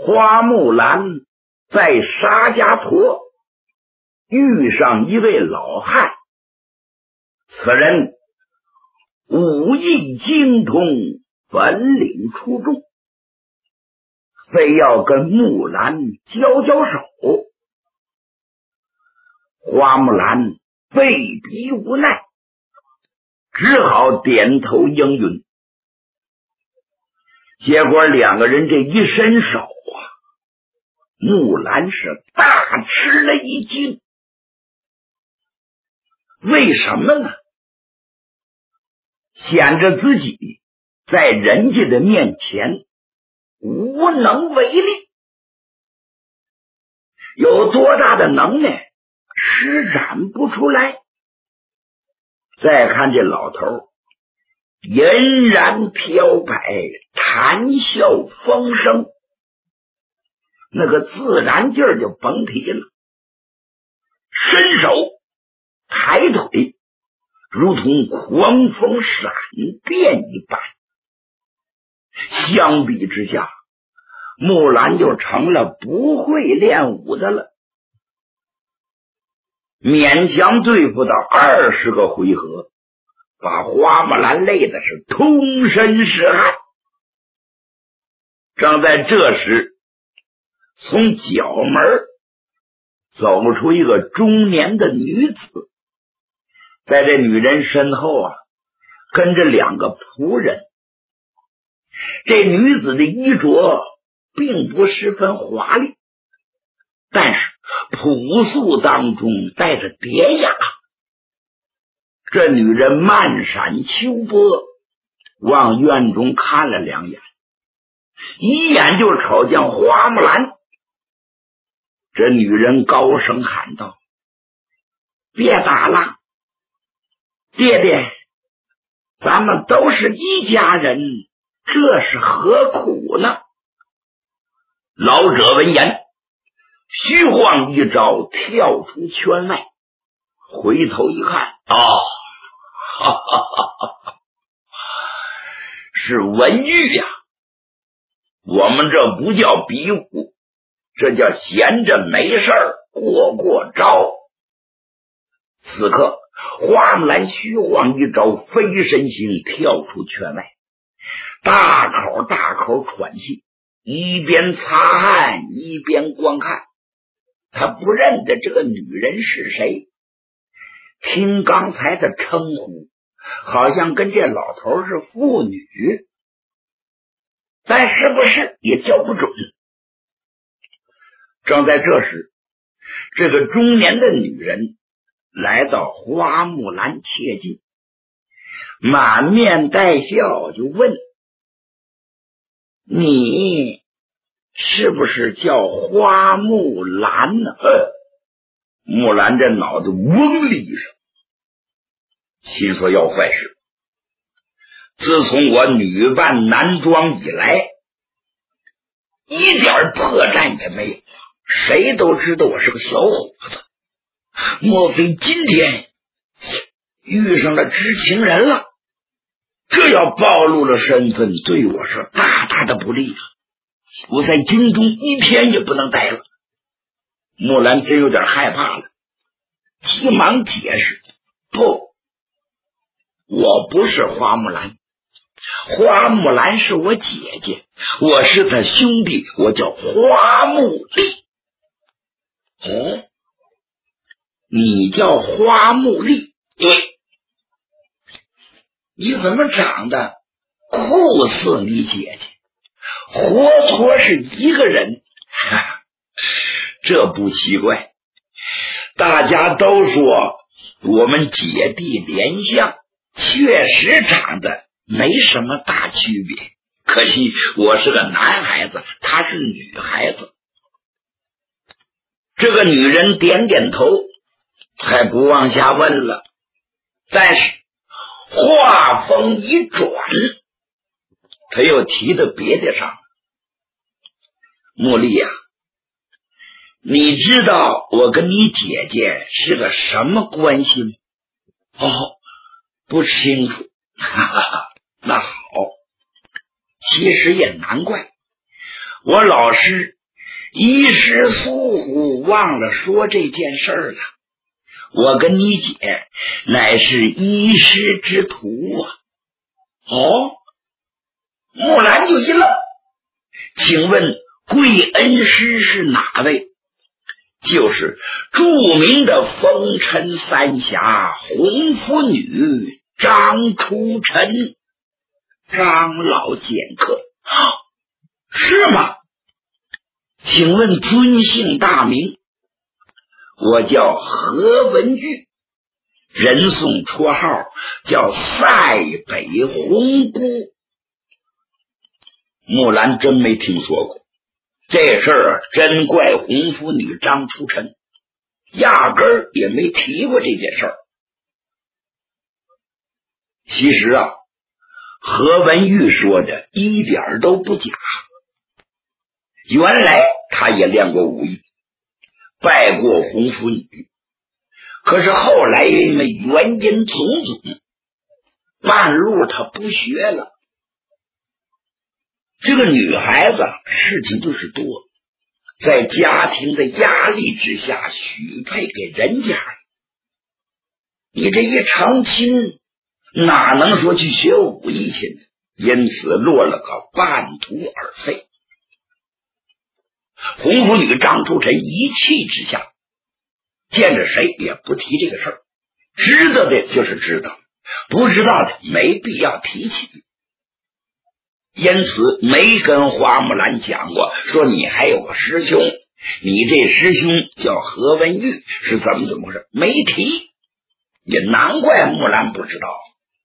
花木兰在沙家坨遇上一位老汉，此人武艺精通，本领出众，非要跟木兰交交手。花木兰被逼无奈，只好点头应允。结果两个人这一伸手啊，木兰是大吃了一惊。为什么呢？显着自己在人家的面前无能为力，有多大的能耐施展不出来。再看这老头银然飘摆，谈笑风生，那个自然劲儿就甭提了。伸手抬腿，如同狂风闪电一般。相比之下，木兰就成了不会练武的了。勉强对付到20个回合，把花木兰累的是通身是汗。正在这时，从角门走出一个中年的女子，在这女人身后啊，跟着2个仆人。这女子的衣着并不十分华丽，但是朴素当中带着典雅。这女人漫闪秋波，往院中看了2眼，一眼就瞅见花木兰。这女人高声喊道：“别打了，爹爹，咱们都是一家人，这是何苦呢？”老者闻言，虚晃一招，跳出圈外，回头一看，哈哈哈，是文玉呀！我们这不叫比武，这叫闲着没事儿过招。此刻花木兰虚晃一招，飞身形跳出圈外，大口喘气，一边擦汗一边观看。他不认得这个女人是谁，听刚才的称呼，好像跟这老头是妇女，但是不是也叫不准。正在这时，这个中年的女人来到花木兰切近，满面带笑就问：“你是不是叫花木兰呢？”木兰这脑子嗡的一声，心说要坏事。自从我女扮男装以来，一点破绽也没有，谁都知道我是个小伙子。莫非今天遇上了知情人了？这要暴露了身份，对我是大大的不利啊！我在京中一天也不能待了。木兰真有点害怕了，急忙解释：“不，我不是花木兰，花木兰是我姐姐，我是她兄弟，我叫花木丽。”“哦，你叫花木丽？”“对。”“你怎么长得酷似你姐姐，活脱是一个人？”“这不奇怪，大家都说我们姐弟连相，确实长得没什么大区别，可惜我是个男孩子，她是女孩子。”这个女人点点头，才不往下问了。但是话锋一转，他又提到别的上。“茉莉呀，你知道我跟你姐姐是个什么关系吗？”“哦，不清楚。”“哈哈，那好，其实也难怪， 我老师一时疏忽忘了说这件事了，我跟你姐乃是一师之徒啊。哦，木兰就一愣，请问贵恩师是哪位？就是著名的风尘三侠红拂女张初晨，张老剑客。是吗？请问尊姓大名？我叫何文玉，人送绰号叫塞北红姑。木兰真没听说过这事儿，真怪红拂女张初晨，压根儿也没提过这件事儿。其实啊，何文玉说的一点都不假，原来他也练过武艺，拜过红拂女，可是后来因为原因种种，半路他不学了。这个女孩子事情就是多，在家庭的压力之下许配给人家了。你这一成亲，哪能说去学武艺去呢？因此落了个半途而废。红拂女张初晨一气之下，见着谁也不提这个事儿，知道的就是知道，不知道的没必要提起。因此没跟花木兰讲过，说你还有个师兄，你这师兄叫何文玉，是怎么回事，没提。也难怪木兰不知道。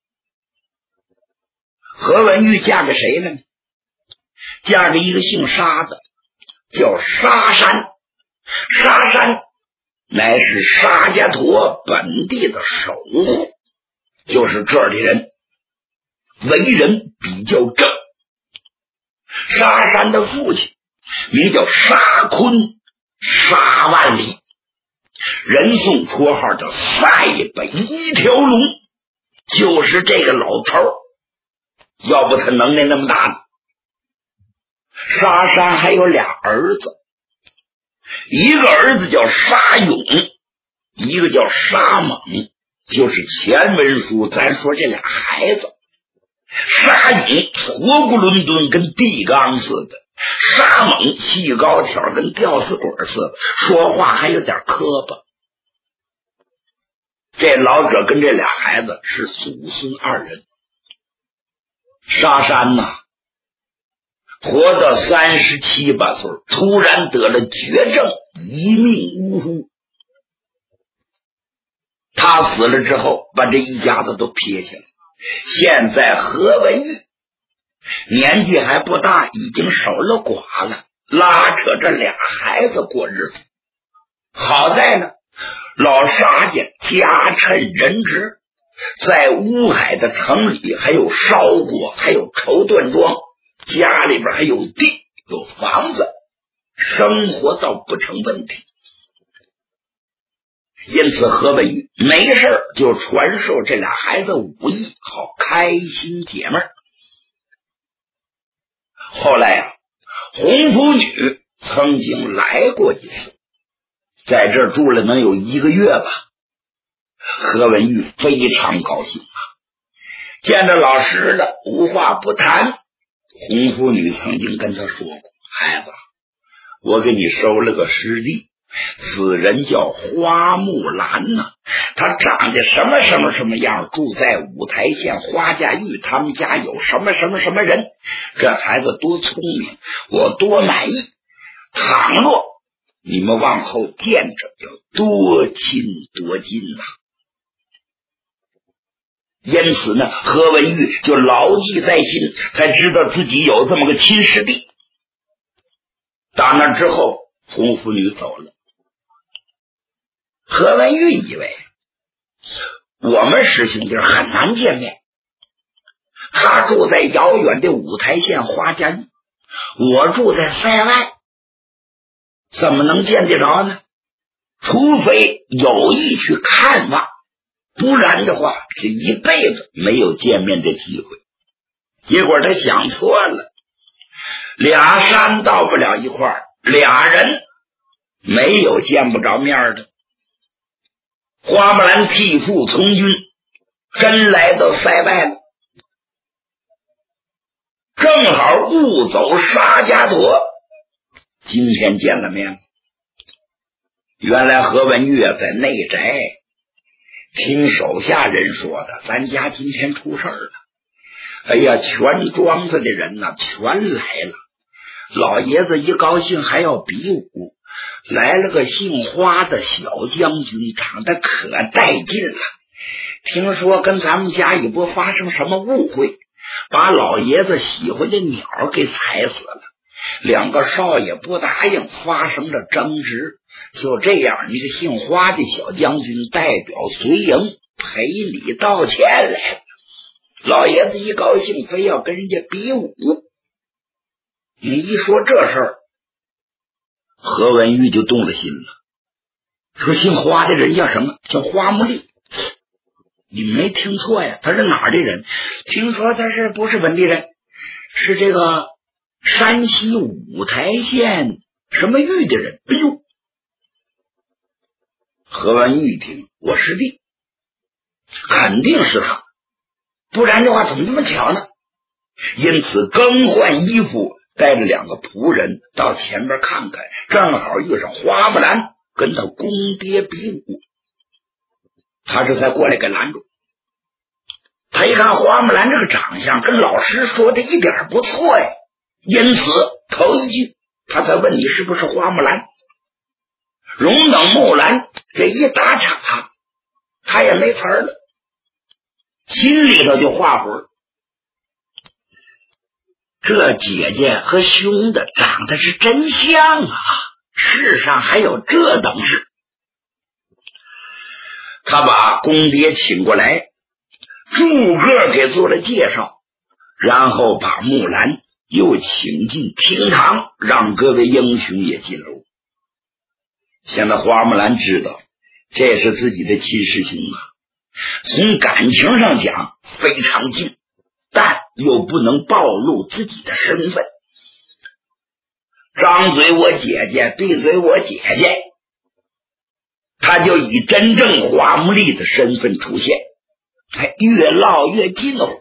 何文玉嫁给谁了呢？嫁给一个姓沙的，叫沙山。沙山乃是沙家坨本地的首户，就是这儿的人，为人比较正。沙山的父亲名叫沙坤，沙万里，人送绰号叫塞北一条龙，就是这个老头儿，要不他能耐那么大呢。沙山还有俩儿子，一个儿子叫沙勇，一个叫沙猛，就是前文书咱说这俩孩子。沙勇活不伦敦，跟地缸似的；沙猛细高挑，跟吊死鬼似的，说话还有点磕巴。这老者跟这俩孩子是祖孙二人。沙山呐，活到37、8岁，突然得了绝症，一命呜呼。他死了之后，把这一家子都撇下了。现在何文玉年纪还不大，已经守了寡了，拉扯着俩孩子过日子。好在呢，老沙家家趁人直，在乌海的城里还有烧锅，还有绸缎庄，家里边还有地有房子，生活倒不成问题。因此何文玉没事就传授这俩孩子武艺，好开心解闷。后来啊，红拂女曾经来过一次，在这儿住了能有1个月吧。何文玉非常高兴啊，见着老师了，无话不谈。红拂女曾经跟他说过，孩子，我给你收了个师弟，此人叫花木兰呐，他长得什么什么什么样，住在五台县花家峪，他们家有什么什么什么人，这孩子多聪明，我多满意。倘若你们往后见着，要多亲多近呐。因此呢，何文玉就牢记在心，才知道自己有这么个亲师弟。打那之后，红拂女走了。何文玉以为我们师兄弟很难见面，他住在遥远的五台县花家峪，我住在塞外，怎么能见得着呢？除非有意去看望，不然的话这一辈子没有见面的机会。结果他想错了， 俩山到不了一块儿，俩人没有见不着面的。花木兰替父从军，真来到塞外了，正好误走沙家朵，今天见了面。原来何文玉在内宅听手下人说的，咱家今天出事了。哎呀，全庄子的人呢全来了，老爷子一高兴还要比武，来了个姓花的小将军，长得可带劲了。听说跟咱们家也不发生什么误会，把老爷子喜欢的鸟给踩死了。两个少爷不答应，发生了争执。就这样，一个姓花的小将军代表随营赔礼道歉来了。老爷子一高兴，非要跟人家比武。你一说这事儿，何文玉就动了心了，说姓花的人叫什么？叫花木丽。你没听错呀，他是哪儿的人？听说他是不是本地人，是这个山西五台县什么玉的人。哎呦，何文玉一听，我师弟肯定是他，不然的话怎么这么巧呢？因此更换衣服，带着两个仆人到前边看看，正好遇上花木兰跟他公爹比武，他这才过来给拦住。他一看花木兰这个长相跟老师说的一点不错呀，因此头一句他才问你是不是花木兰。荣等木兰这一打岔，他也没词儿了，心里头就画魂。这姐姐和兄的长得是真像啊，世上还有这等事。他把公爹请过来，逐个给做了介绍，然后把木兰又请进厅堂，让各位英雄也进楼。现在花木兰知道这是自己的亲师兄啊，从感情上讲非常近，但又不能暴露自己的身份。张嘴我姐姐，闭嘴我姐姐，他就以真正花木丽的身份出现，才越唠越近哦。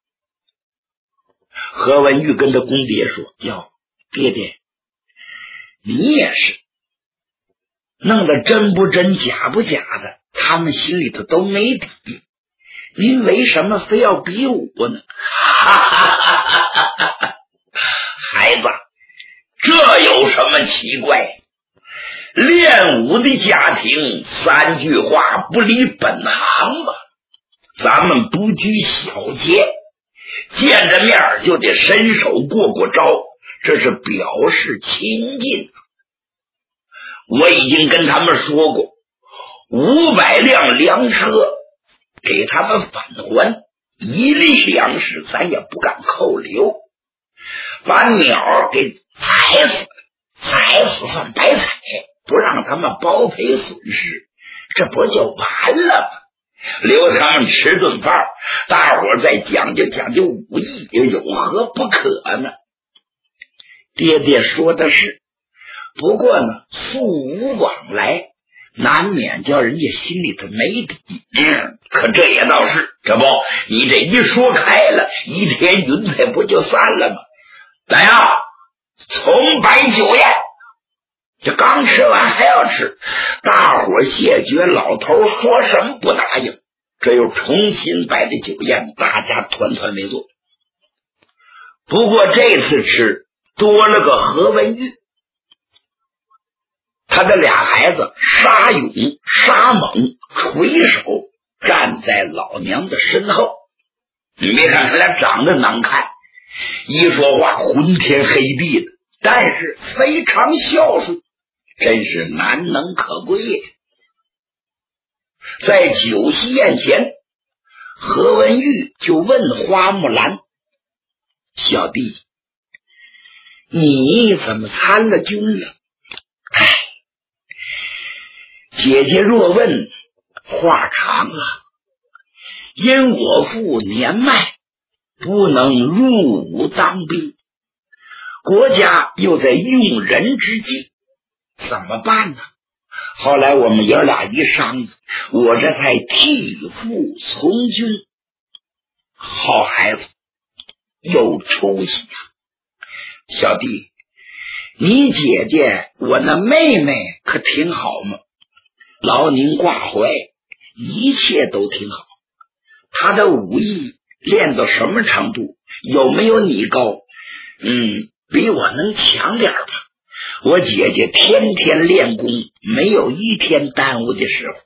何文玉跟他公爹说：哟，爹爹，你也是弄得真不真假不假的，他们心里头都没底，您为什么非要比武呢？孩子，这有什么奇怪？练武的家庭三句话不离本行吧，咱们不拘小节，见着面就得伸手过过招，这是表示亲近。我已经跟他们说过，500辆粮车给他们返还，1粒粮食咱也不敢扣留，把鸟给踩死，踩死算白踩，不让他们包赔损失，这不就完了吗？留他们吃顿饭，大伙再讲究讲究武艺，有何不可呢？爹爹说的是，不过呢，素无往来，难免叫人家心里头没底。可这也倒是，这不，你这一说开了，一天云彩不就散了吗？来啊，从摆酒宴，这刚吃完还要吃，大伙谢绝，老头说什么不答应，这又重新摆的酒宴，大家团团围坐。不过这次吃多了个何文玉，他的俩孩子沙勇、沙猛垂手站在老娘的身后。你别看他俩长得难看，一说话昏天黑地的，但是非常孝顺，真是难能可贵。在酒席宴前，何文玉就问花木兰：小弟，你怎么参了军了？姐姐若问，话长了，因我父年迈，不能入伍当兵， 国家又在用人之际，怎么办呢？后来我们爷俩一商议，我这才替父从军。好孩子，有出息啊！小弟，你姐姐我那妹妹可挺好吗？劳您挂怀，一切都挺好。她的武艺练到什么程度？有没有你高？比我能强点吧。我姐姐天天练功，没有一天耽误的时候。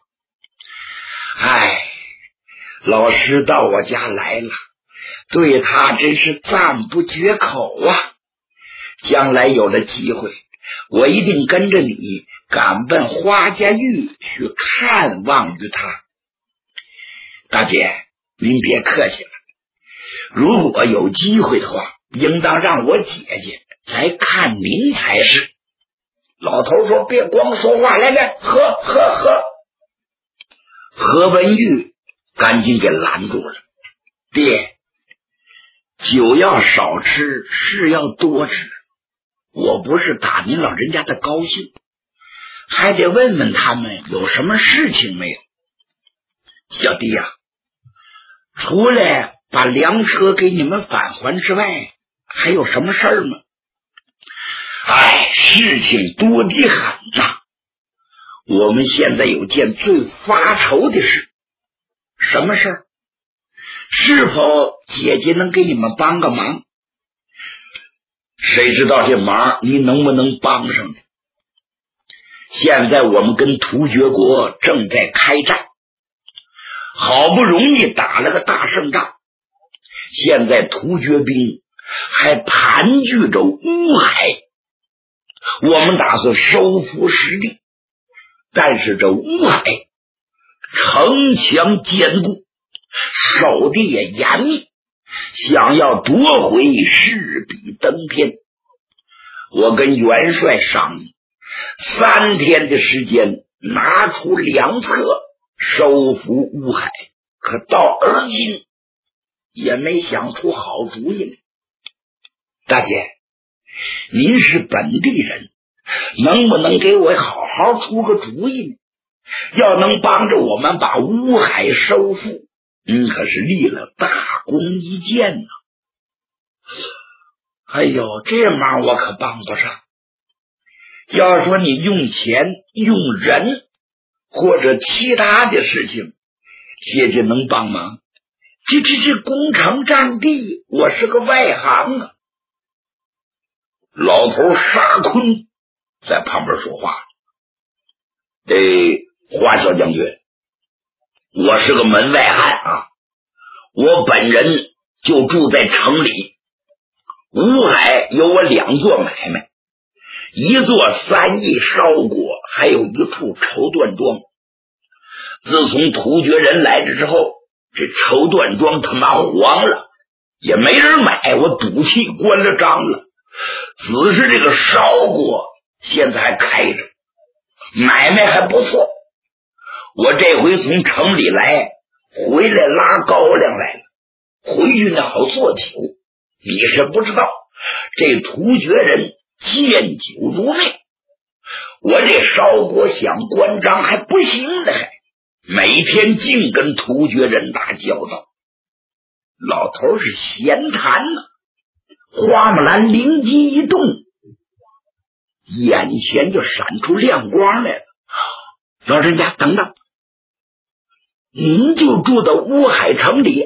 老师到我家来了，对他真是赞不绝口啊！将来有了机会，我一定跟着你赶奔花家峪去看望于他。大姐，您别客气了，如果有机会的话，应当让我姐姐来看您才是。老头说：“别光说话，来，喝。”何文玉赶紧给拦住了：“爹，酒要少吃，事要多吃。我不是打您老人家的高兴，还得问问他们有什么事情没有。小弟呀，除了把粮车给你们返还之外，还有什么事儿吗？”事情多得很呐。我们现在有件最发愁的事。什么事儿？是否姐姐能给你们帮个忙？谁知道这忙你能不能帮上呢？现在我们跟突厥国正在开战，好不容易打了个大胜仗，现在突厥兵还盘踞着乌海，我们打算收复失地，但是这乌海城墙坚固，守的也严密，想要夺回势比登天。我跟元帅商议，3天的时间拿出良策收复乌海，可到而今也没想出好主意来。大姐，您是本地人，能不能给我好好出个主意呢？要能帮着我们把乌海收复，可是立了大功一件呢。这忙我可帮不上。要说你用钱用人或者其他的事情，姐姐能帮忙。这攻城占地，我是个外行啊。老头沙坤在旁边说话：“华小将军，我是个门外汉啊，我本人就住在城里。乌海有我2座买卖，一座3邑烧国，还有一处绸缎庄。自从突厥人来了之后，这绸缎庄他妈黄了，也没人买，我赌气关了张了。只是这个烧国现在还开着，买卖还不错。我这回从城里来，回来拉高粱来了，回去呢好做酒。你是不知道，这突厥人见酒如命，我这烧国想关张还不行呢，还每天净跟突厥人打交道。老头是闲谈呢，花木兰灵机一动，眼前就闪出亮光来了。老人家，等等，您就住到乌海城里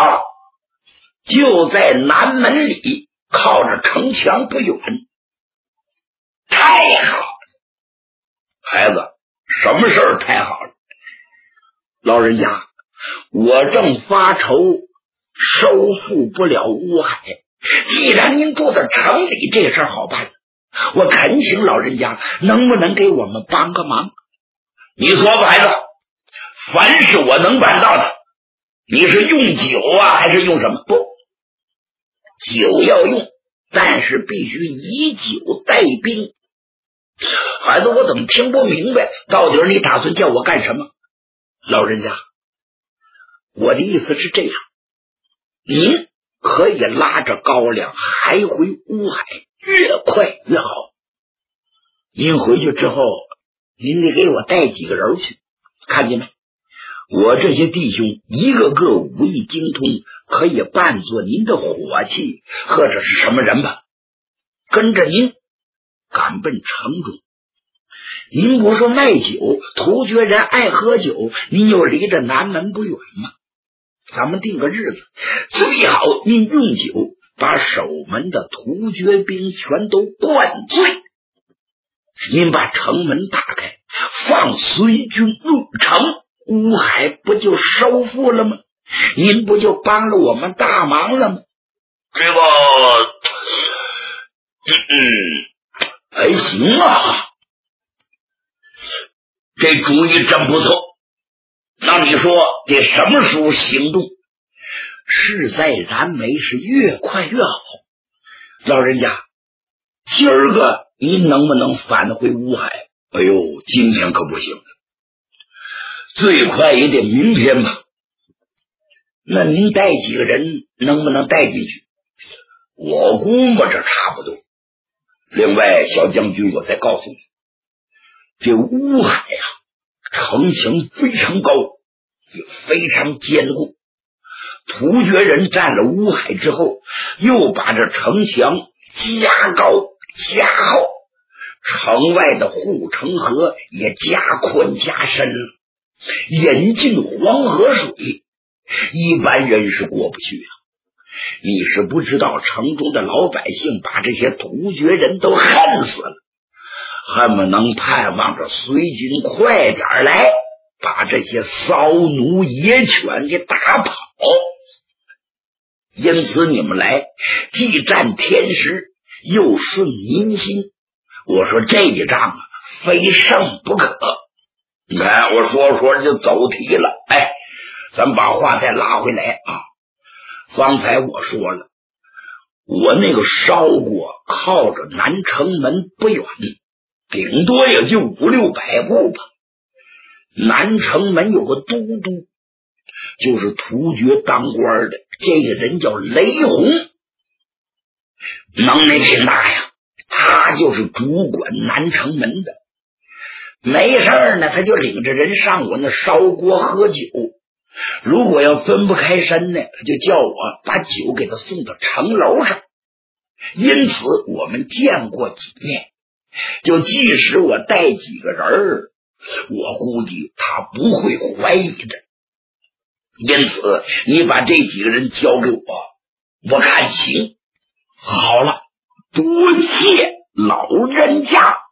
就在南门里，靠着城墙不远。太好了，孩子，什么事儿太好了？老人家，我正发愁收复不了乌海，既然您住在城里，这事儿好办，我恳请老人家能不能给我们帮个忙？你说吧，孩子，凡是我能办到的。你是用酒啊，还是用什么？不，酒要用，但是必须以酒带兵。孩子，我怎么听不明白？到底你打算叫我干什么？老人家，我的意思是这样，您可以拉着高粱还回乌海， 越快越好。您回去之后，您得给我带几个人去，看见没？我这些弟兄一个个武艺精通，可以扮作您的伙计或者是什么人吧，跟着您赶奔城中。您不说卖酒，突厥人爱喝酒，您又离着南门不远吗？咱们定个日子，最好您用酒把守门的突厥兵全都灌醉，您把城门打开，放随军入城，乌海不就收复了吗？您不就帮了我们大忙了吗？ 这个还行啊， 这主意真不错。那你说得什么时候行动？ 事在燃眉，是越快越好。老人家，今儿个您能不能返回乌海？ 哎呦，今天可不行，最快也得明天吧。 那您带几个人能不能带进去？ 我估摸着差不多。另外，小将军，我再告诉你， 这乌海啊，城墙非常高，也非常坚固。突厥人占了乌海之后，又把这城墙加高加厚，城外的护城河也加宽加深了，引进黄河水，一般人是过不去啊。你是不知道，城中的老百姓把这些突厥人都恨死了，恨不能盼望着随军快点来，把这些骚奴野犬给打跑。因此你们来既占天时，又顺民心，我说这一仗啊，非胜不可。 你看我说就走题了。哎，咱把话再拉回来啊。 方才我说了，我那个烧锅靠着南城门不远，顶多也就500-600步吧。南城门有个都督，就是突厥当官的，这个人叫雷洪，能耐挺大呀。他就是主管南城门的，没事呢，他就领着人上我那烧锅喝酒。如果要分不开身呢，他就叫我把酒给他送到城楼上。因此我们见过几面，就即使我带几个人，我估计他不会怀疑的。因此你把这几个人交给我，我看行。 好了， 多谢老人家。